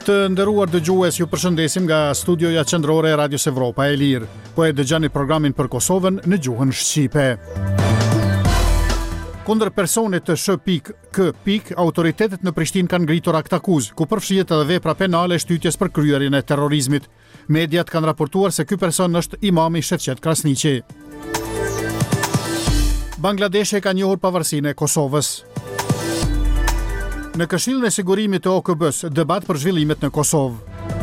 Të nderuar dëgjues, ju përshëndesim nga studioja qendrore e Radios Evropa e Lirë. Po e dëgjoni programin për Kosovën në gjuhën shqipe. Kundër personit të SHPIK, autoritetet në Prishtinë kanë ngritur akt akuzë, ku përfshihet edhe vepra penale shtytjes për kryerjen e terrorizmit. Mediat kanë raportuar se ky person është imami Shevqet Krasniqi. Bangladeshi ka njohur pavarësinë e Kosovës. Në Këshillin e Sigurimit të OKB-s, debat për zhvillimet në Kosovë.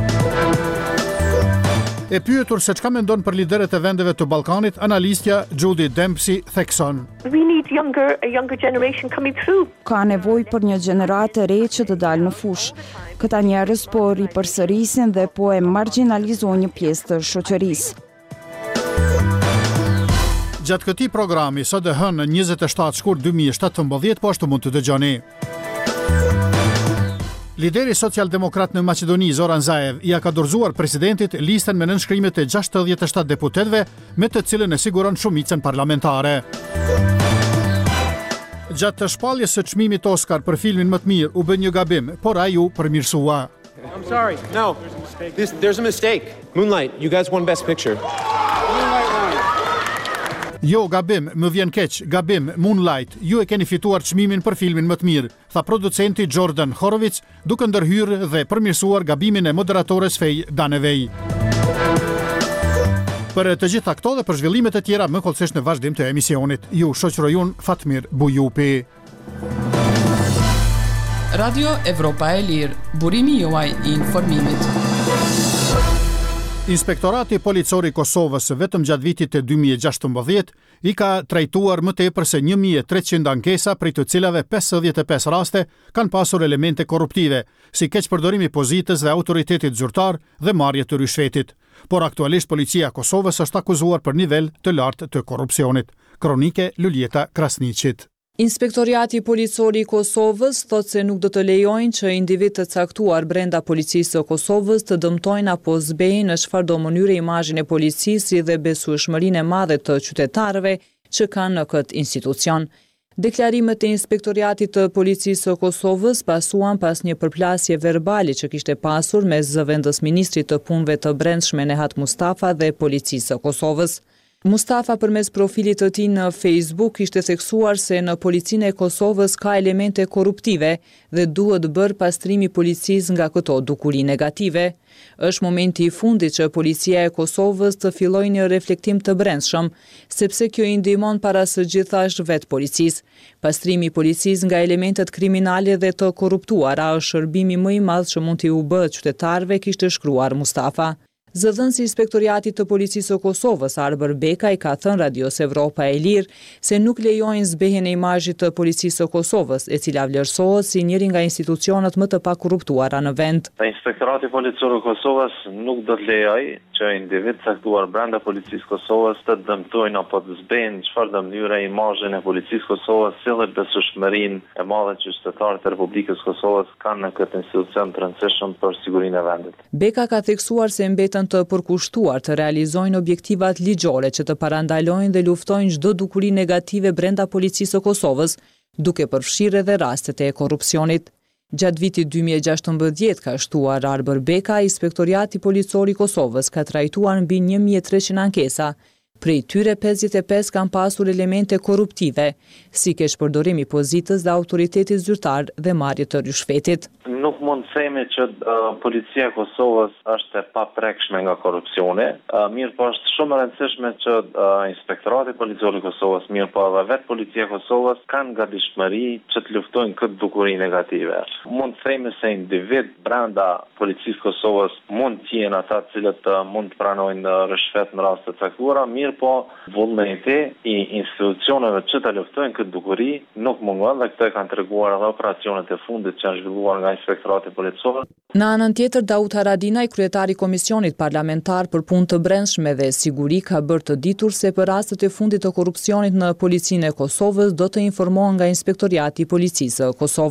E pyetur se çka mendon për lideret e vendeve të Ballkanit, analistja Judy Dempsey thekson. We need a younger generation coming through. Ka nevojë për një gjenerat e re që të dalë në fushë. Këta njerëz po ripërsërisin dhe po e marginalizojnë një pjesë të shoqërisë. Gjatë këtij programi, sot e hënë 27 shkurt 2017, po ashtu mund të dëgjoni. Lideri social-demokrat në Maqedoni, Zoran Zaev, ja ka dorëzuar presidentit listën me nënshkrimet e 67 deputetëve me të cilën e siguron shumicën parlamentare. Gjatë të shpalljes së çmimit Oscar për filmin më të mirë u bë një gabim, por ai u përmirësua. I'm sorry. No. There's a mistake. Moonlight, you guys won Best Picture. Jo, gabim, më vjen keq, gabim, Moonlight, ju e keni fituar çmimin për filmin më të mirë, tha producenti Jordan Horowitz, duke ndërhyrë dhe përmirësuar gabimin e moderatores Fej Danevej. Për të gjitha këto dhe për zhvillimet e tjera më kollësisht në vazhdim të emisionit. Ju shoqëroj unë Fatmir Bujupi. Radio Evropa e Lirë, burimi juaj I informimit. Inspektorati Policor I Kosovës vetëm gjatë vitit të 2016 I ka trajtuar më tepër se 1300 ankesa, prej të cilave 55 raste kanë pasur elemente korruptive, si keqpërdorim I pozitës dhe autoritetit zyrtar dhe marrje të rishvetit. Por aktualisht policia e Kosovës është akuzuar për nivel të lartë të korrupsionit. Kronike Luljeta Krasniqit. Inspektoriati Policor I Kosovës thotë se nuk do të lejojnë që individ të caktuar brenda policisë së Kosovës të dëmtojnë apo zbejnë në çfarëdo mënyre imazhin e policisë dhe besueshmërinë e madhe të qytetarëve që kanë në këtë institucion. Deklarimet e Inspektoriatit të Policisë së Kosovës pasuan pas një përplasje verbale që kishte pasur mes zëvendës ministrit të punëve të brendshme Nehat Mustafa dhe policisë së Kosovës. Mustafa përmes profilit të tij në Facebook ishte theksuar se në policinë e Kosovës ka elemente korruptive dhe duhet bërë pastrimi I policisë nga këto dukuri negative. Është momenti I fundit që policia e Kosovës të fillojë një reflektim të brendshëm, sepse kjo I ndihmon para së gjithashtë vetë policisë. Pastrimi I policisë nga elementet kriminale dhe të korruptuara është shërbimi më I madh që mund t'i u bëhet qytetarëve, kishte shkruar Mustafa. Zëdhënësi I Inspektoriatit të Policisë së Kosovës, Arber Bekaj, ka thënë Radios Evropa e Lirë se nuk lejojnë zbehjen e imazhit të Policisë së Kosovës, e cila vlerësohet si njëri nga institucionet më të pakorruptuara në vend. Inspektorati Policor I Kosovës nuk do të lejojë që individ caktuar brenda Policisë së Kosovës të dëmtojnë apo të zbejnë çfarëdo mënyre imazhin e Policisë së Kosovës, si dhe besueshmërinë e madhe që qytetarët e Republikës së Kosovës kanë në këtë institucion të rëndësishëm për sigurinë e vendit. Beka ka theksuar se mbetën të përkushtuar të realizojnë objektivat ligjore që të parandalojnë dhe luftojnë çdo dukuri negative brenda policisë së Kosovës, duke përfshirë edhe rastet e korrupsionit. Gjatë vitit 2016 ka shtuar Arber Beka, Inspektoriati Policor I Kosovës ka trajtuar mbi 1300 ankesa. Prej tyre 55 kanë pasur elemente korruptive, si keqpërdorim I pozitës dhe autoritetit zyrtar dhe marrje të rishvetit. Nuk mund të themi që policia e Kosovës është e paprekshme nga korrupsioni, mirë po është shumë e rëndësishme që Inspektorati Policor I Kosovës, mirë po edhe vetë policia e Kosovës kanë gatishmëri që të luftojnë këtë dukuri negative. Mund të themi se individ brenda policisë Kosovës mund të jenë ata cilët mund të pranojnë rishvet në raste të caktuara, mirë po vullneti I institucioneve që të luftojnë këtë dukuri nuk mungon dhe këtë kanë treguar edhe operacionet e fundit që janë zhvilluar nga Inspektorati Policor. Në anën tjetër, Daud Haradinaj, kryetari I Komisionit Parlamentar për Punë të Brendshme dhe Siguri, ka bërë të ditur se për rastet e fundit të korrupsionit në policinë e Kosovës do të informohen nga Inspektoriati I Policisë së Kosovës.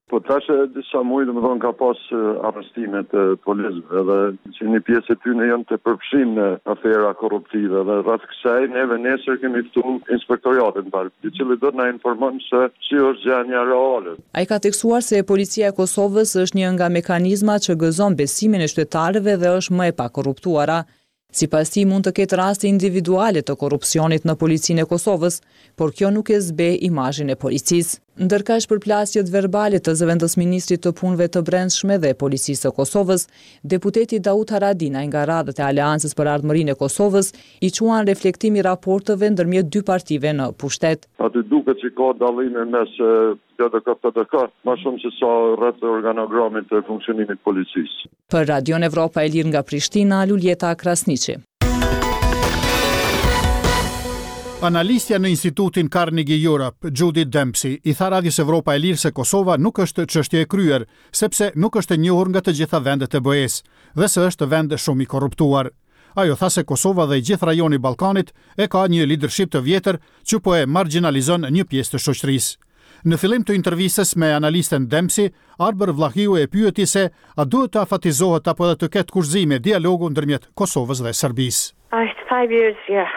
Po tash disa muaj domethënë ka pas arrestime të policëve dhe që një pjesë e tyre janë të përfshirë në afera korruptive dhe rreth kësaj neve nesër kemi ftuar inspektoratin i cili do të na informon se si është gjendja reale. Ai ka theksuar se policia e Kosovës është një nga mekanizmat që gëzon besimin e qytetarëve dhe është më e pakorruptuara. Sipas tij mund të ketë raste individuale të korrupsionit në policinë e Kosovës, por kjo nuk e zbe imazhin e policisë. Ndërkaq përplasjet verbale të zëvendësministrit të punëve të brendshme dhe policisë së Kosovës, deputeti Daud Haradinaj nga radhët e Aleancës për Ardhmërinë e Kosovës i quan reflektimi raporteve ndërmjet dy partive në pushtet. Aty duket që ka dallime mes PDK, më shumë se sa rreth organogramit të funksionimit policisë. Për Radion Evropa e Lirë nga Prishtina, Luljeta Krasniqi. Analistja në Institutin Carnegie Europe, Judith Dempsey, i tha Radios Evropa e Lirë se Kosova nuk është çështje e kryer, sepse nuk është e njohur nga të gjitha vendet e BE-s dhe se është vend shumë i korruptuar. Ajo tha se Kosova dhe i gjithë rajoni i Ballkanit e ka një leadership të vjetër që po e marginalizon një pjesë të shoqërisë. Në fillim të intervistës me analisten Dempsey, Arber Vlahiu e pyeti se a duhet të afatizohet apo edhe të ketë kurzime dialogu ndërmjet Kosovës dhe Serbisë. 5 years, yeah.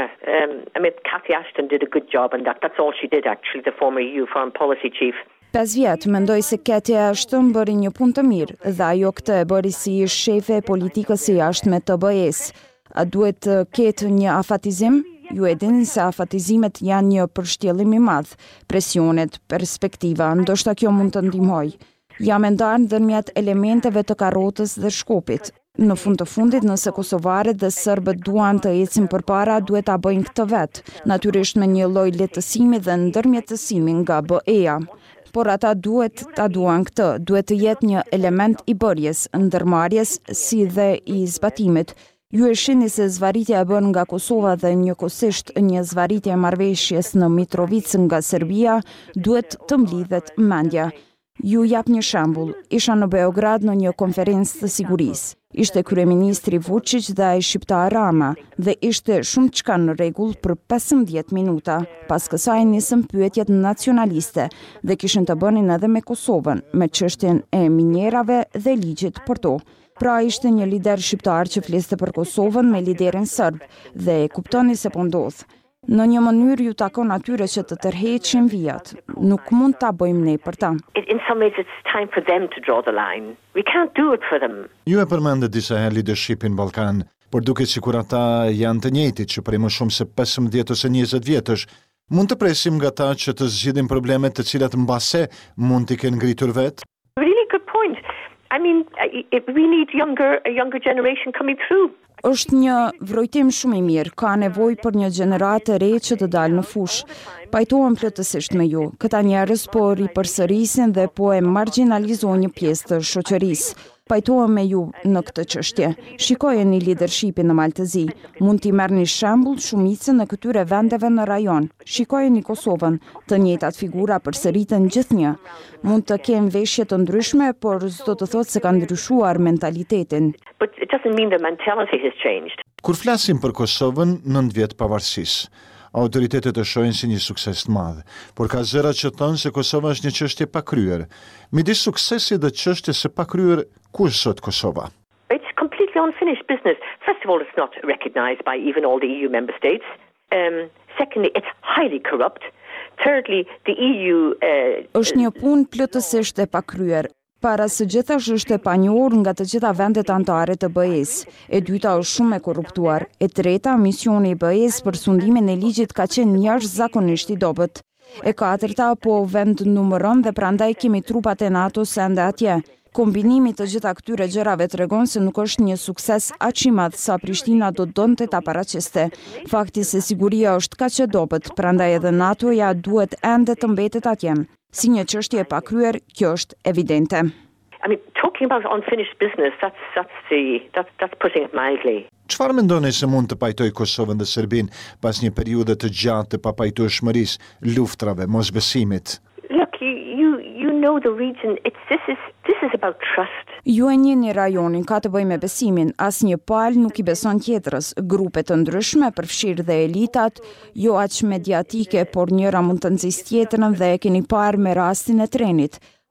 Cathy Ashton did a good job and that's all she did actually, the former EU foreign policy chief. 5 vjet, mendoj se Cathy Ashton bëri një punë të mirë dhe ajo këtë e bëri si shefe e politikës së jashtme të BE-s. A duhet të ketë një afatizim? Ju e dini se afatizimet janë një përshtjellim i madh, presionet, perspektiva, ndoshta kjo mund të ndihmojë. Jam e ndarë ndërmjet elementeve të karrotës dhe shkopit. Në fund të fundit, nëse kosovarët dhe serbët duan të ecin përpara, duhet ta bëjnë këtë vetë, natyrisht me një lloj lehtësimi dhe ndërmjetësimi nga BE-ja. Por ata duhet ta duan këtë, duhet të jetë një element i bërjes, ndërmarrjes si dhe i zbatimit. Ju e shihni se zvarritja e bën nga Kosova dhe njëkohësisht një zvarritje e marrëveshjes në Mitrovica nga Serbia duhet të mblidhet mendja. Ju jap një shembull, isha në Beograd në një konferencë të sigurisë. Ishte kryeministri Vučić dhe ai shqiptar Rama dhe ishte shumë çka në rregull për 15 minuta. Pas kësaj nisën pyetjet nacionaliste dhe kishin të bënin edhe me Kosovën, me çështjen e minjerave dhe ligjit për to. Pra ishte një lider shqiptar që fliste për Kosovën me liderin serb dhe e kuptoni se po ndodh. Në një mënyrë ju takon atyre që të tërheqin vijat. Nuk mund ta bëjmë ne për ta. In some ways it's time for them to draw the line. We can't do it for them. Ju e përmendet disa herë leadershipin Ballkan, por duket sikur ata janë të njëjtit që prej më shumë se 15 ose 20 vjetësh. Mund të presim nga ta që të zgjidhin problemet të cilat mbase mund t'i kenë ngritur vetë? Really good point. We need a younger generation coming through. Është një vrojtim shumë i mirë, ka nevojë për një gjeneratë e re që të dalë në fushë. Pajtohem plotësisht me ju. Këta njerëz po ripërsërisin dhe po e marginalizojnë një pjesë të shoqërisë. Pajtohem me ju në këtë çështje. Shikojeni leadershipin në Maltëzi. Mund t'i merrni shembull shumicën në këtyre vendeve në rajon. Shikojeni Kosovën, të njëjtat figura përsëriten gjithnjë. Mund të kenë veshje të ndryshme, por s'do të thotë se kanë ndryshuar mentalitetin. But it doesn't mean the mentality has changed. Kur flasim për Kosovën 9 vjet pavarësisë, autoritetet e shohin si një sukses të madh, por ka zëra që thonë se Kosova është një çështje pa kryer. Midis suksesit dhe çështjes së pakryer, ku është sot Kosova? It's completely unfinished business. First of all, it's not recognized by even all the EU member states. Secondly, it's highly corrupt. Thirdly, the EU është një punë plotësisht e pakryer. Para së gjithash është e panjohur nga të gjitha vendet anëtare të BE-s. E dyta është shumë e korruptuar. E treta, misioni i BE-s për sundimin e ligjit ka qenë jashtëzakonisht i dobët. E katërta, po vend numëron dhe prandaj kemi trupat e NATO-s ende atje. Kombinimi të gjitha këtyre gjërave tregon se nuk është një sukses aq i madh sa Prishtina do donte ta paraqiste. Fakti se siguria është kaq e dobët, prandaj edhe NATO-ja duhet ende të mbetet atje. Si një çështje e pakryer, kjo është evidente. Talking about unfinished business, that's putting it mildly. Çfarë mendoni se mund të pajtoj Kosovën dhe Serbinë pas një periudhe të gjatë të papajtueshmërisë, luftrave, mosbesimit? Look, you know the region. This is about trust. Ju e njihni rajonin, ka të bëjë me besimin. Asnjë palë nuk i beson tjetrës. Grupe të ndryshme, përfshirë dhe elitat, jo aq mediatike, por njëra mund të nxjisë tjetrën dhe e keni parë me rastin e trenit.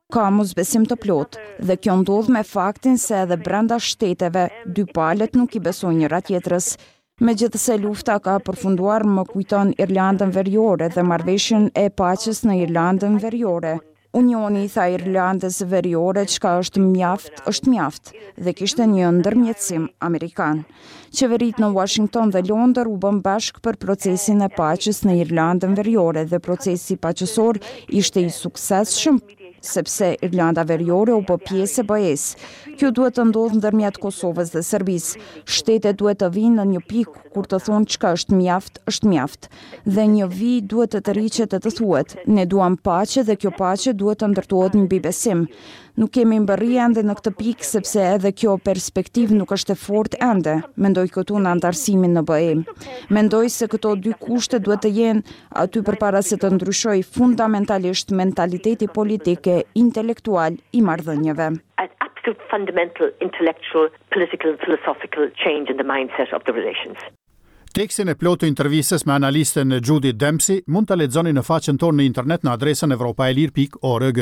ka mosbesim të plot, dhe kjo ndodh me faktin se edhe brenda shteteve, dy palët nuk i besojnë njëra tjetrës. Megjithëse lufta ka përfunduar, më kujton Irlandën Veriore dhe marrëveshjen e paqes në Irlandën Veriore. Unioni i tha Irlandës Veriore çka është mjaft dhe kishte një ndërmjetësim amerikan. Qeveritë në Washington dhe Londër u bën bashk për procesin e paqes në Irlandën Veriore dhe procesi paqësor ishte i suksesshëm sepse Irlanda Veriore u bë pjesë e BE-s. Kjo duhet të ndodhë ndërmjet Kosovës dhe Serbisë. Shtetet duhet të vinë në një pikë kur të thonë çka është mjaft. Dhe një vijë duhet të rriqet të thuhet. Ne duam paqe dhe kjo paqe duhet të ndërtohet mbi besim. Nuk kemi mbërri ende në këtë pikë sepse edhe kjo perspektivë nuk është e fortë ende, mendoj këtu në antarësimin në BE. Mendoj se këto dy kushte duhet të jenë aty përpara se të ndryshojë fundamentalisht mentaliteti politike, intelektual i marrëdhënieve. An absolute fundamental intellectual, political and philosophical change in the mindset of the relations. Tekstin e plotë të intervistës me analistën Judy Dempsey mund ta lexoni në faqen tonë në internet në adresën europaelir.org.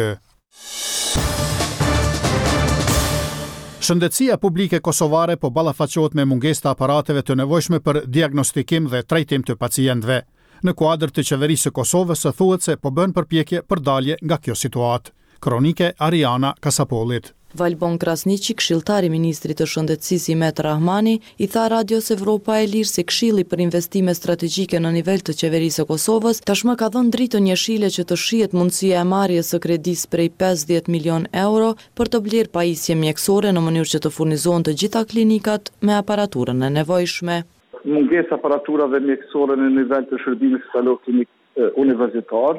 Shëndetësia publike kosovare po ballafaqohet me mungesë të aparateve të nevojshme për diagnostikim dhe trajtim të pacientëve. Në kuadër të qeverisë së Kosovës thuhet se po bën përpjekje për dalje nga kjo situatë. Kronike Ariana Kasapollit. Valbon Krasniqi, këshilltari ministrit të shëndetësisë Imet Rahmani, i tha Radios Evropa e Lirë se Këshilli për investime strategjike në nivel të qeverisë së Kosovës tashmë ka dhënë dritën jeshile që të shihet mundësia e marrjes së kredisë prej 50 milion euro për të blerë pajisje mjekësore në mënyrë që të furnizohen të gjitha klinikat me aparaturën e nevojshme. Mungesa aparaturave mjekësore në nivel të shërbimit klinik universitar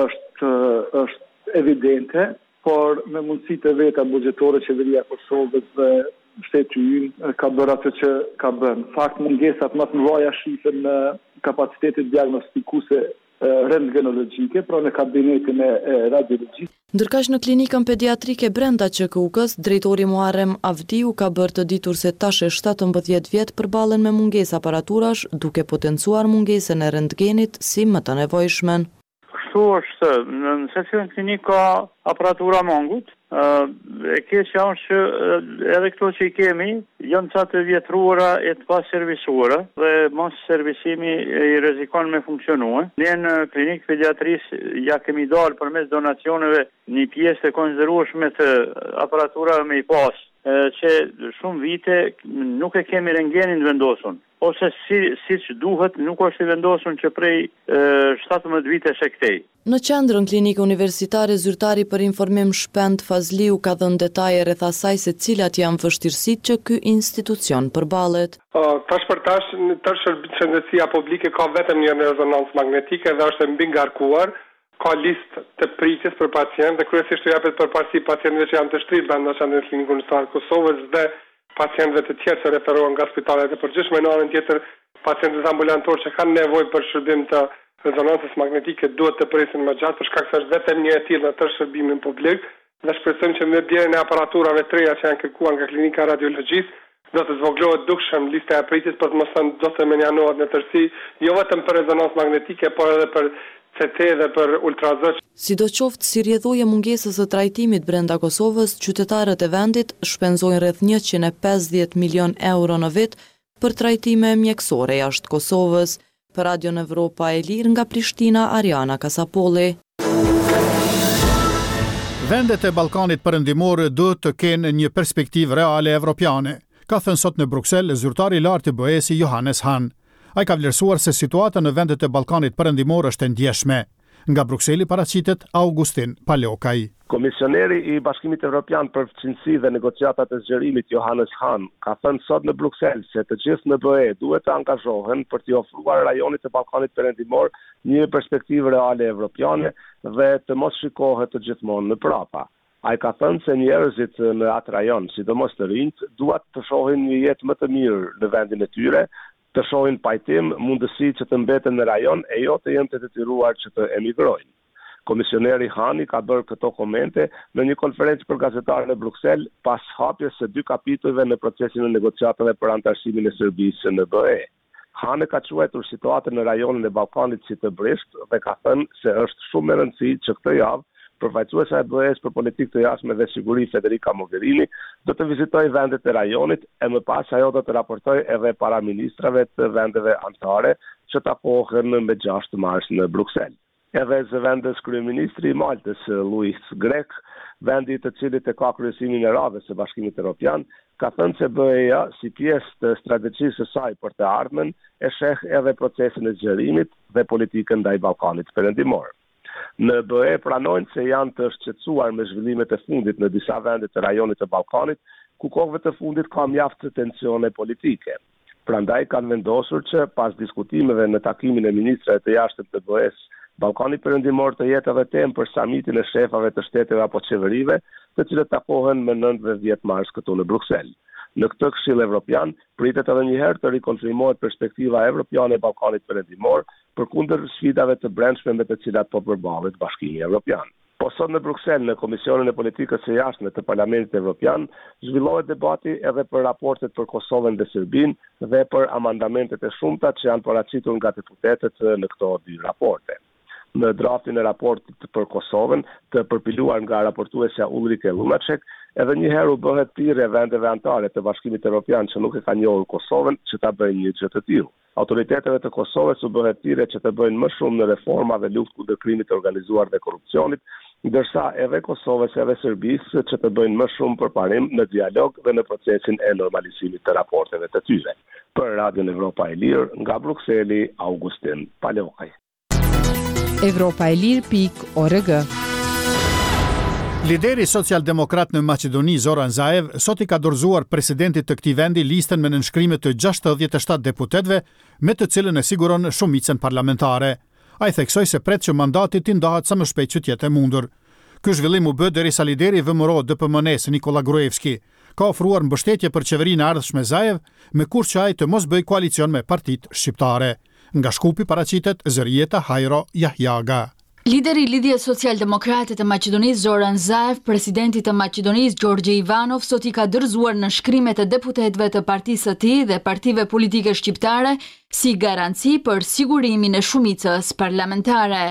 është evidente, por me mundësitë e veta buxhetore qeveria e Kosovës dhe shteti ynë ka bërë atë që ka bën. Fakt mungesat më të mëdha shihen në kapacitetet diagnostikuese rentgenologjike, pra në kabinetin e radiologjisë. Ndërkaq në klinikën pediatrike brenda QKUK-s, drejtori Muharrem Avdiu ka bërë të ditur se tash 17 vjet përballen me mungesë aparaturash, duke potencuar mungesën e rentgenit si më të nevojshmen. Kështu është, në secilën klinikë ka aparatura mungut. E keqja është që edhe këto që i kemi, janë ca të vjetruara e të paservisuara dhe mos servisimi i rrezikon me funksionue. Ne në klinikë pediatrisë ja kemi dalë përmes donacioneve një pjesë të konsiderueshme të aparaturave me i pas, që shumë vite nuk e kemi rentgenin vendosur. Ose siç duhet, nuk është i vendosur që prej 17 vitesh e këtej. Në qendrën klinikë universitare zyrtari për informim Shpend Fazliu ka dhënë detaje rreth asaj se cilat janë vështirësitë që ky institucion përballet. Tash për tash, shëndetësia publike ka vetëm një rezonancë magnetike dhe është mbi ngarkuar. Ka listë të pritjes për pacientë dhe kryesisht japet përparësi pacientëve që janë të shtrirë brenda qendrës klinikë universitare të Kosovës dhe pacientëve të tjerë që referohen nga spitalet e përgjithshme. Në anën tjetër, pacientët ambulantorë që kanë nevojë për shërbim të rezonancës magnetike duhet të presin më gjatë për shkak se është vetëm një e tillë në tërë shërbimin publik dhe shpresojmë që me blerjen e aparaturave të reja që janë kërkuar nga klinika radiologjisë do të zvogëlohet dukshëm lista e pritjes për të mos thënë do të menjanohet në tërësi, jo vetëm për rezonancë magnetike, por edhe për CT dhe për ultrazë. Sidoqoftë si rrjedhoje mungesës së trajtimit brenda Kosovës, qytetarët e vendit shpenzojnë rreth 150 milion euro në vit për trajtime mjekësore jashtë Kosovës. Për Radion Evropa e Lirë nga Prishtina, Ariana Kasapolli. Vendet e Ballkanit Perëndimor duhet të kenë një perspektivë reale evropiane, ka thënë sot në Bruksel zyrtari i lartë i BE-s Johannes Hahn. Ai ka vlerësuar se situata në vendet e Ballkanit Perëndimor është e ndjeshme. Nga Brukseli paraqitet Augustin Paleokaj. Komisioneri i Bashkimit Evropian për Fqinësi dhe Negociatat e Zgjerimit Johannes Hahn ka thënë sot në Bruksel se të gjithë në BE duhet të angazhohen për t'i ofruar rajonit të Ballkanit Perëndimor një perspektivë reale evropiane dhe të mos shikohet të gjithmonë në prapa. Ai ka thënë se njerëzit në atë rajon, sidomos të rinjt, duhet të shohin një jetë më të mirë në vendin e tyre, të shohin pajtim, mundësi që të mbeten në rajon e jo të jenë të detyruar që të emigrojnë. Komisioneri Hani ka bërë këto komente në një konferencë për gazetarë në Bruksel pas hapjes së 2 kapitujve në procesin e negociatave për antarësimin e Serbisë në BE. Hani ka quajtur situatën në rajonin e Ballkanit si të brisht dhe ka thënë se është shumë e rëndësishme që këtë javë Përfaqësuesja e BE-s për politikë të jashtme dhe siguri Federica Mogherini do të vizitojë vendet e rajonit e më pas ajo do të raportojë edhe para ministrave të vendeve anëtare që takohen me 6 mars në Bruksel. Edhe zëvendës kryeministri i Maltës, Luis Grek, vendi të cilit e ka kryesimin e radhës së Bashkimit Evropian, ka thënë se BE-ja, si pjesë të strategjisë së saj për të ardhmen, e sheh edhe procesin e zgjerimit dhe politikën ndaj Ballkanit Perëndimor. Në BE pranojnë se janë të shqetësuar me zhvillimet e fundit në disa vende të rajonit të Ballkanit, ku kohëve të fundit ka mjaft tensione politike. Prandaj kanë vendosur që pas diskutimeve në takimin e ministrave të jashtëm të BE-s, Ballkani Perëndimor të jetë edhe temë për samitin e shefave të shteteve apo qeverive, të cilët takohen më 9 dhe 10 mars këtu në Bruksel. Në këtë Këshill Evropian pritet edhe një herë të rikonfirmohet perspektiva evropiane e Ballkanit Perëndimor përkundër sfidave të brendshme me të cilat po përballet Bashkimi Evropian. Po sot në Bruksel, në Komisionin e Politikës së Jashtme të Parlamentit Evropian, zhvillohet debati edhe për raportet për Kosovën dhe Serbinë dhe për amandamentet e shumta që janë paraqitur nga deputetët në këto dy raporte. Në draftin e raportit për Kosovën, të përpiluar nga raportuesja Ulrike Lunacek, edhe një herë u bëhet thirrje vendeve anëtare të Bashkimit Evropian që nuk e kanë njohur Kosovën që ta bëjnë një gjë të tillë. Autoriteteve të Kosovës u bëhet thirrje që të bëjnë më shumë në reforma dhe luftë kundër krimit të organizuar dhe korrupsionit, ndërsa edhe Kosovës edhe Serbisë që të bëjnë më shumë përparim në dialog dhe në procesin e normalizimit të raporteve të tyre. Për Radion Evropa e Lirë, nga Brukseli, Augustin Palokaj. Evropaelir.org. Lideri social-demokrat në Maqedoni Zoran Zaev sot i ka dorëzuar presidentit të këtij vendi listën me nënshkrime të 67 deputetëve me të cilën e siguron shumicën parlamentare. Ai theksoi se pret që mandati t'i ndahet sa më shpejt që të jetë e mundur. Ky zhvillim u bë derisa lideri i VMRO DPMNE-s Nikola Gruevski ka ofruar mbështetje për qeverinë e ardhshme Zaev me kurth që ai të mos bëjë koalicion me partitë shqiptare. Nga Shkupi paraqitet Zërieta Hajro Jahjaga. Lideri i Lidhjes Social-Demokrate të Maqedonisë Zoran Zaev, presidenti të Maqedonisë Gjorgje Ivanov sot i ka dorëzuar nënshkrimet e deputetëve të partisë së tij dhe partive politike shqiptare si garanci për sigurimin e shumicës parlamentare.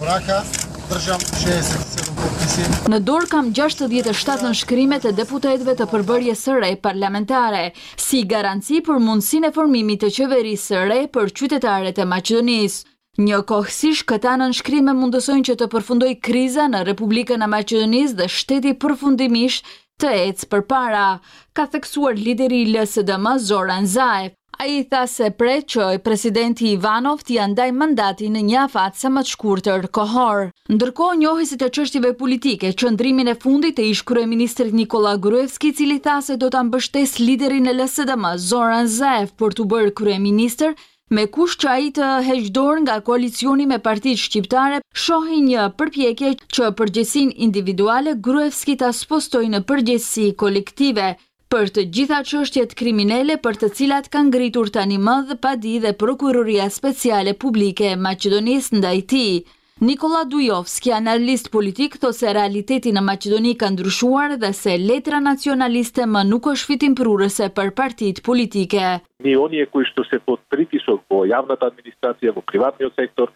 Në dorë kam 67 nënshkrimet e deputetëve të përbërjes së re parlamentare, si garanci për mundësinë e formimit të qeverisë së re për qytetarët e Maqedonisë. Njëkohësisht këta nënshkrime mundësojnë që të përfundoj kriza në Republikën e Maqedonisë dhe shteti përfundimisht të ecë përpara, ka theksuar lideri i LSDM Zoran Zaev. Ai tha se pret që presidenti Ivanov t'i ndaj mandatin në një afat sa më të shkurtër kohor. Ndërkohë, njohësit e çështjeve politike, qëndrimin e fundit të ish kryeministrit Nikola Gruevski, i cili tha se do ta mbështes liderin e LSDM Zoran Zaev për t'u bërë kryeministër, me kusht që ai të heqë dorë nga koalicioni me partitë shqiptare, shohin një përpjekje që përgjegjësinë individuale Gruevski ta spostoi në përgjegjësi kolektive për të gjitha çështjet kriminale për të cilat kanë ngritur tani më padi dhe Prokuroria Speciale Publike e Maqedonisë ndaj tij. Nikola Dujovski, analist politik, thot se realiteti në Maqedoni ka ndryshuar dhe se letra nacionaliste më nuk është fitimprurëse për partitë politike. Ni onije koji što se pod pritisak po javната administracija, po privatni sektor,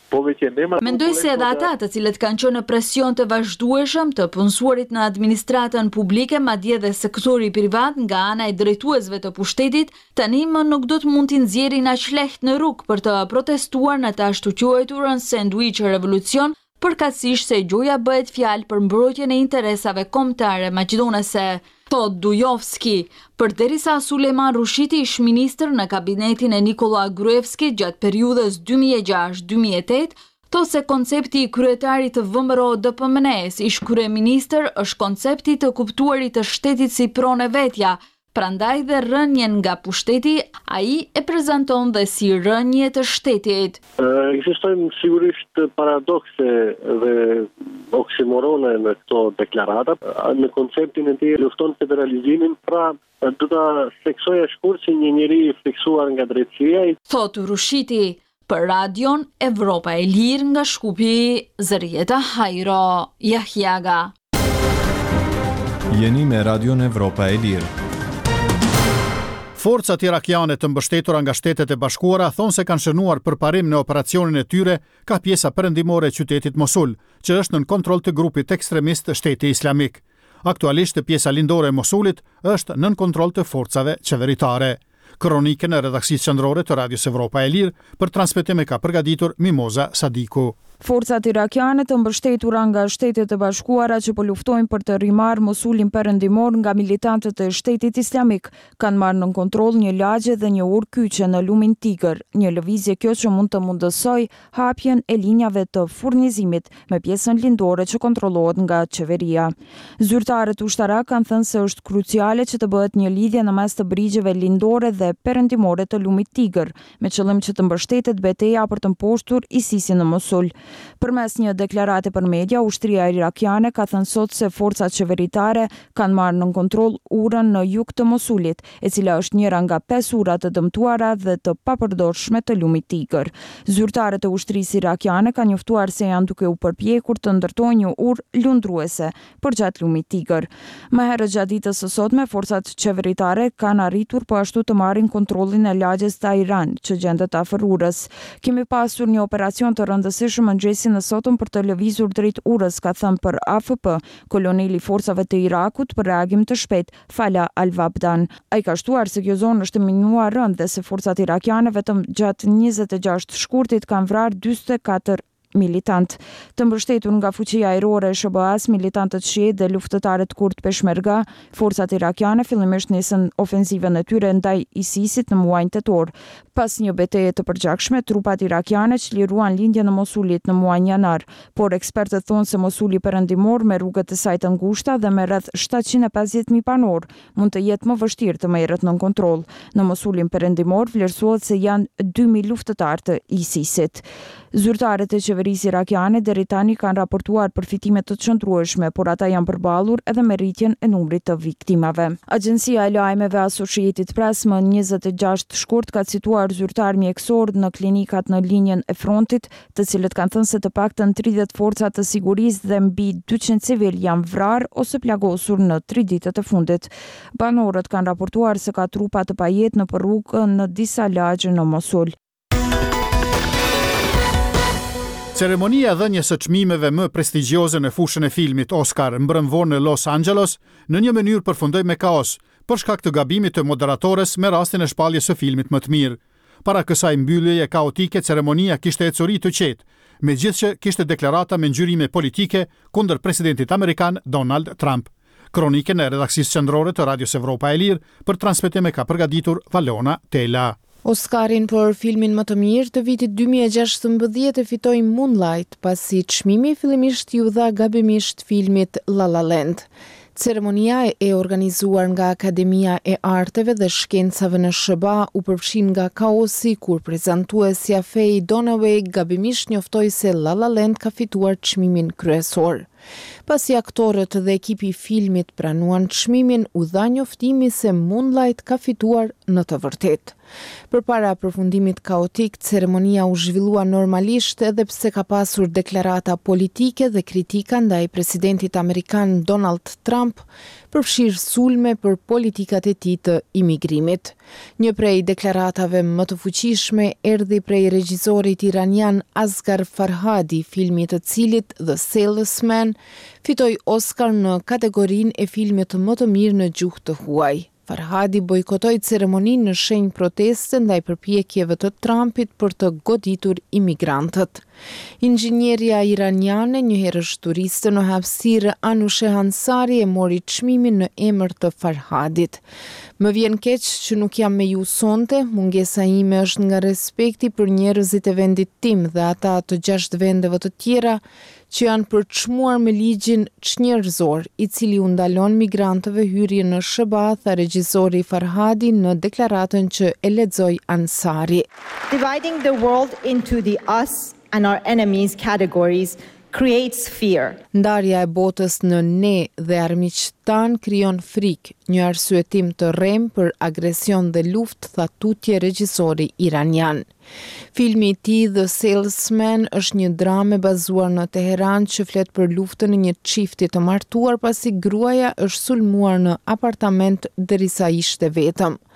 mendoj se edhe ata të cilët kanë qenë në presion të vazhdueshëm të punësuarit në administratën publike, madje dhe sektori privat nga ana e drejtuesve të pushtetit, tani më nuk do të mund t'i nxjerrin aq lehtë në rrugë për të protestuar në të ashtu quajturën sandwich revolucion, përkatësisht se gjoja bëhet fjalë për mbrojtjen e interesave kombëtare maqedonese. Thot Dujovski, përderisa Sulejman Rushiti ish ministër në kabinetin e Nikola Gruevski gjatë periudhës 2006-2008, thot se koncepti i kryetarit të VMRO DPMNE-s ish kryeministër është koncepti të kuptuarit të shtetit si pronë vetja, prandaj dhe rënjen nga pushteti ai e prezanton dhe si rënje të shtetit. Ekzistojnë sigurisht paradokse dhe oksimorone në këto deklarata. Në konceptin e tij lufton federalizimin, pra do ta theksoj shkurt si një njeri i fiksuar nga drejtësia. Thot Rushiti, për Radion Evropa e Lirë nga Shkupi, Zërieta Hajro Jahjaga. Jeni me Radion Evropa e Lirë. Forcat irakiane të mbështetura nga Shtetet e Bashkuara thonë se kanë shënuar përparim në operacionin e tyre ka pjesa perëndimore e qytetit Mosul, që është nën kontroll të grupit ekstremist Shteti Islamik. Aktualisht pjesa lindore e Mosulit është nën kontroll të forcave qeveritare. Kronikën e redaksisë qendrore të Radios Evropa e Lirë për transmetim e ka përgatitur Mimoza Sadiku. Forcat irakiane të mbështetura nga Shtetet e Bashkuara që po luftojnë për të rimarrë Mosulin perëndimor nga militantët e Shtetit Islamik kanë marrë në kontroll një lagje dhe një urkyqe në lumin Tigër, një lëvizje kjo që mund të mundësoj hapjen e linjave të furnizimit me pjesën lindore që kontrollohet nga qeveria. Zyrtarët ushtarak kanë thënë se është kruciale që të bëhet një lidhje në mes të brigjeve lindore dhe perëndimore të lumit Tigër, me qëllim që të mbështetet betejë për të mposhtur ISIS-in në Mosul. Përmes një deklarate për media, ushtria irakiane ka thënë sot se forcat qeveritare kanë marrë në kontroll urën në jug të Mosulit, e cila është njëra nga 5 ura të dëmtuara dhe të papërdorshme të lumit Tigër. Zyrtarët e ushtrisë irakiane kanë njoftuar se janë duke u përpjekur të ndërtojnë një urë lundruese përgjatë lumit Tigër. Më herët gjatë ditës së sotme, forcat qeveritare kanë arritur po ashtu të marrin kontrollin e lagjes Tairan, që gjendet afër urës. Kemi pasur një operacion të rëndësishëm mëngjesin e sotëm për të lëvizur drejt urës, ka thënë për AFP, koloneli forcave të Irakut për reagim të shpejt, Fala Al-Wabdan. Ai ka shtuar se kjo zonë është minuar rënd dhe se forcat irakiane vetëm gjatë 26 shkurtit kanë vrarë 44 militant. Të mbështetur nga fuqia ajrore e SBA-s, militantët shiit dhe luftëtarët kurd Peshmerga, forcat irakiane fillimisht nisën ofensivën e tyre ndaj ISIS-it në muajin tetor. Pas një betejë të përgjakshme, trupat irakiane çliruan lindjen e Mosulit në muajin janar, por ekspertët thonë se Mosuli perëndimor me rrugët e saj të ngushta dhe me rreth 750.000 banor mund të jetë më vështirë të merret nën kontroll. Në Mosulin perëndimor vlerësohet se janë 2000 luftëtarë të ISIS-it. Zyrtarët e qeverisë irakiane deri tani kanë raportuar përfitime të çëndrueshme, por ata janë përballur edhe me rritjen e numrit të viktimave. Agjencia e lajmeve Associated Press më 26 shkurt ka cituar zyrtar mjekësor në klinikat në linjën e frontit, të cilët kanë thënë se të paktën 30 forca të sigurisë dhe mbi 200 civil janë vrarë ose plagosur në 3 ditët e fundit. Banorët kanë raportuar se ka trupa të pajet në rrugë në disa lagje në Mosul. Ceremonia e dhënies së çmimeve më prestigjioze në fushën e filmit Oscar mbrëm vonë në Los Angeles në një mënyrë përfundoi me kaos, për shkak të gabimit të moderatores me rastin e shpalljes së filmit më të mirë. Para kësaj mbylljeje kaotike, ceremonia kishte ecuri të qetë, megjithëse kishte deklarata me ngjyrime politike kundër presidentit amerikan Donald Trump. Kronikën e redaksisë qendrore të Radios Evropa e Lirë për transmetim e ka përgatitur Valona Tela. Oscarin për filmin më të mirë të vitit 2016 e fitoi Moonlight, pasi çmimi fillimisht iu dha gabimisht filmit La La Land. Ceremonia e organizuar nga Akademia e Arteve dhe Shkencave në SBA u përfshin nga kaosi kur prezantuesja Faye Dunaway gabimisht njoftoi se La La Land ka fituar çmimin kryesor. Pasi aktorët dhe ekipi i filmit pranuan çmimin, u dha njoftimi se Moonlight ka fituar në të vërtetë. Përpara përfundimit kaotik, ceremonia u zhvillua normalisht edhe pse ka pasur deklarata politike dhe kritika ndaj presidentit amerikan Donald Trump, përfshirë sulme për politikat e tij të imigrimit. Një prej deklaratave më të fuqishme erdhi prej regjisorit iranian Asghar Farhadi, filmi të cilit The Salesman fitoi Oscar në kategorinë e filmit më të mirë në gjuhë të huaj. Farhadi bojkotoi ceremoninë në shenjë proteste ndaj përpjekjeve të Trumpit për të goditur imigrantët. Inxhinieria iraniane, njëherësh turiste në hapësirë, Anushe Hansari e mori çmimin në emër të Farhadit. Më vjen keq që nuk jam me ju sonte, mungesa ime është nga respekti për njerëzit e vendit tim dhe ata të 6 vendeve të tjera që janë përçmuar me ligjin çnjerëzor, i cili u ndalon migrantëve hyrje në SBA, tha regjisori Farhadi në deklaratën që e lexoi Ansari. Dividing the world into the us and our enemies categories creates fear. Ndarja e botës në ne dhe armiqtan krijon frikë, një arsyetim të rrem për agresion dhe luftë, tha tutje regjisori iranian. Filmi i tij The Salesman është një dramë bazuar në Teheran që flet për luftën e një çifti të martuar pasi gruaja është sulmuar në apartament derisa ishte vetëm.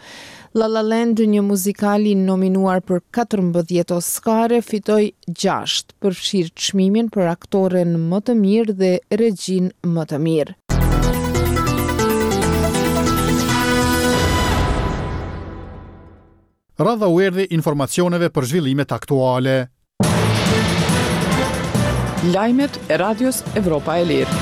La La Land, një muzikal i nominuar për 14 Oscare, fitoi 6, përfshirë çmimin për aktoren më të mirë dhe regjin më të mirë. Radha u erdhi informacioneve për zhvillimet aktuale. Lajmet e Radios Evropa e Lirë.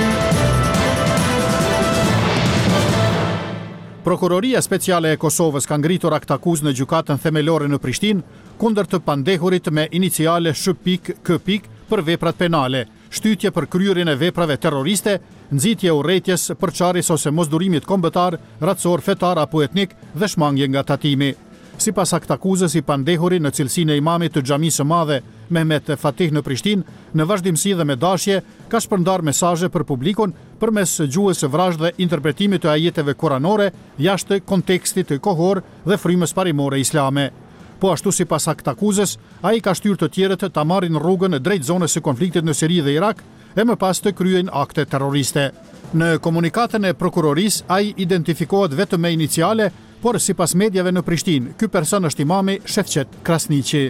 Prokuroria Speciale e Kosovës ka ngritur akt akuzë në gjykatën themelore në Prishtinë kundër të pandehurit me iniciale SH.K. për veprat penale, shtytje për kryerjen e veprave terroriste, nxitje urrëties, përçarjes ose mosdurimit kombëtar, racor, fetar apo etnik dhe shmangje nga tatimi. Sipas akt akuzës, i pandehuri në cilësinë e imamit të xhamisë së madhe Mehmet Fatih në Prishtinë, në vazhdimsi dhe me dashje, ka shpërndar mesazhe për publikun përmes gjuhës së vrazhdë dhe interpretimit të ajeteve kuranore jashtë kontekstit të kohor dhe frymës parimore islame. Po ashtu sipas akt akuzës, ai ka shtyrë të tjerët ta marrin rrugën drejt zonës së konfliktit në Siri dhe Irak e më pas të kryejnë akte terroriste. Në komunikatën e prokurorisë, ai identifikohet vetëm me iniciale, por sipas mediave në Prishtinë, ky person është imami Shefqet Krasniqi.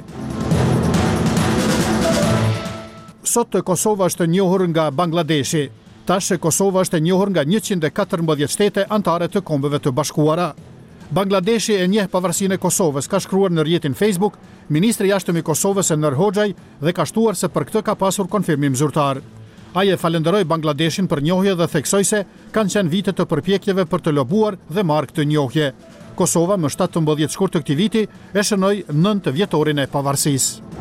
Sot Kosova është e njohur nga Bangladeshi. Tash Kosova është e njohur nga 114 shtete anëtare të Kombeve të Bashkuara. Bangladeshi e njeh pavarësinë e Kosovës, ka shkruar në rrjetin Facebook ministri i jashtëm i Kosovës Enver Hoxhaj dhe ka shtuar se për këtë ka pasur konfirmim zyrtar. Ai e falenderoi Bangladeshin për njohje dhe theksoi se kanë qenë vite të përpjekjeve për të lobuar dhe marrë këtë njohje. Kosova më 17 shkurt të këtij viti e shënoi 9 vjetorin e pavarësisë.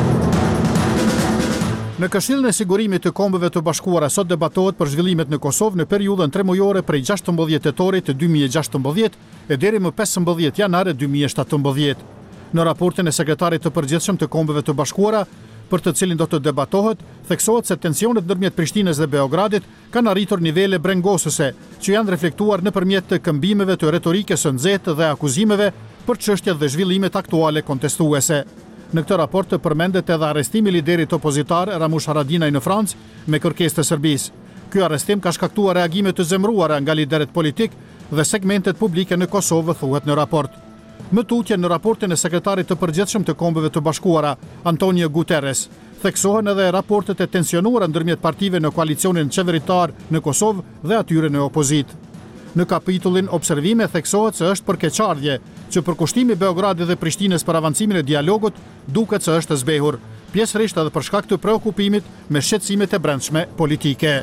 Në Këshillin e Sigurimit të Kombeve të Bashkuara sot debatohet për zhvillimet në Kosovë në periudhën 3 mujore prej 16 tetorit të 2016 e deri më 15 janar 2017. Në raportin e sekretarit të përgjithshëm të Kombeve të Bashkuara, për të cilin do të debatohet, theksohet se tensionet ndërmjet Prishtinës dhe Beogradit kanë arritur nivele brengosëse, që janë reflektuar nëpërmjet të këmbimeve të retorikës së nxehtë dhe akuzimeve për çështjet dhe zhvillimet aktuale kontestuese. Në këtë raport të përmendet edhe arrestimi i liderit opozitar Ramush Haradinaj në Francë me kërkesë të Serbisë. Ky arrestim ka shkaktuar reagime të zemruara nga liderët politik dhe segmentet publike në Kosovë, thuhet në raport. Më tutje në raportin e sekretarit të përgjithshëm të Kombeve të Bashkuara, Antonio Guterres, theksohen edhe raportet e tensionuara ndërmjet partive në koalicionin qeveritar në Kosovë dhe atyre në opozitë. Në kapitullin observime theksohet se është përkeqardhje që përkushtimi Beogradit dhe Prishtinës për avancimin e dialogut duket se është zbehur, pjesërisht edhe për shkak të preokupimit me shqetësimet e brendshme politike.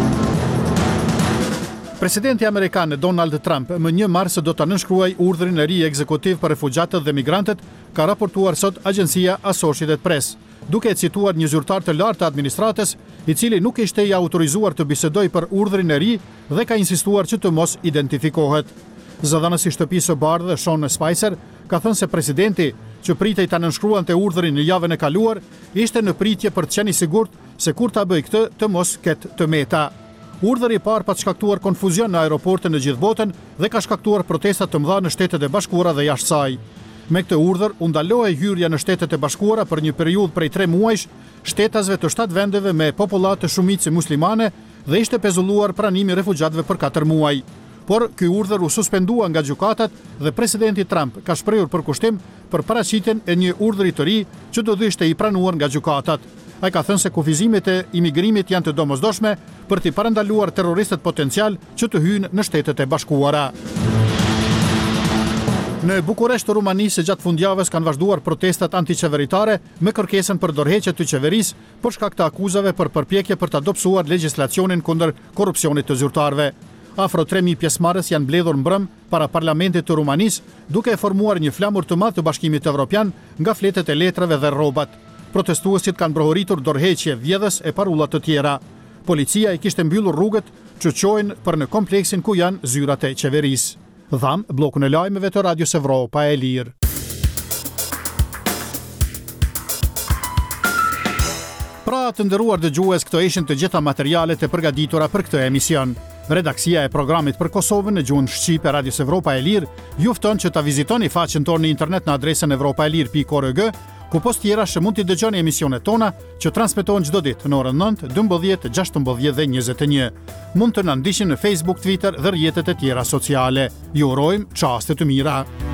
Presidenti amerikan Donald Trump më 1 mars do të nënshkruaj urdhrin e ri ekzekutiv për refugjatët dhe migrantët, ka raportuar sot agjencia Associated Press, duke e cituar një zyrtar të lartë të administratës, i cili nuk ishte i autorizuar të bisedoj për urdhrin e ri dhe ka insistuar që të mos identifikohet. Zëdhënësi i Shtëpisë së Bardhë, Sean Spicer, ka thënë se presidenti, që pritej ta nënshkruante urdhrin në javën e kaluar, ishte në pritje për të qenë i sigurt se kur ta bëj këtë të mos ketë të meta. Urdhri i parë pa shkaktuar konfuzion në aeroporte në gjithë botën dhe ka shkaktuar protesta të mëdha në Shtetet e Bashkuara dhe jashtë saj. Me këtë urdhër u ndaloi hyrja në Shtetet e Bashkuara për një periudhë prej 3 muajsh shtetasve të 7 vendeve me popullatë të shumicë muslimane dhe ishte pezulluar pranimi refugjatëve për 4 muaj. Por ky urdhër u suspendua nga gjykatat dhe presidenti Trump ka shprehur përkushtim për paraqitjen e një urdhri të ri që do të ishte i pranuar nga gjykatat. Ai ka thënë se kufizimet e imigrimit janë të domosdoshme për t'i parandaluar terroristët potencial që të hyjnë në Shtetet e Bashkuara. Në Bukuresht të Rumanisë gjatë fundjavës kanë vazhduar protestat antiqeveritare me kërkesën për dorëheqje të qeverisë për shkak të akuzave për përpjekje për ta dobësuar legjislacionin kundër korrupsionit të zyrtarëve. Afro 3000 pjesëmarrës janë mbledhur mbrëm para parlamentit të Rumanisë, duke e formuar një flamur të madh të Bashkimit Evropian nga fletët e letrave dhe rrobat. Protestuesit kanë brohoritur dorëheqje, vjedhës e parulla të tjera. Policia i kishte mbyllur rrugët që çojnë për në kompleksin ku janë zyrat e qeverisë. Dham bllokun e lajmeve të Radios Evropa e Lirë. Pra të nderuar dëgjues, këto ishin të gjitha materialet e përgatitura për këtë emision. Redaksia e programit për Kosovën në gjuhën shqipe Radios Evropa e Lirë ju fton që ta vizitoni faqen tonë në internet në adresën evropaelir.org, ku post tjera që mund t'i dëgjoni emisionet tona që transmetohen çdo ditë në orën 9, 12, 16 dhe 21. Mund të na ndiqni në Facebook, Twitter dhe rrjetet e tjera sociale. Ju urojmë çaste të mira.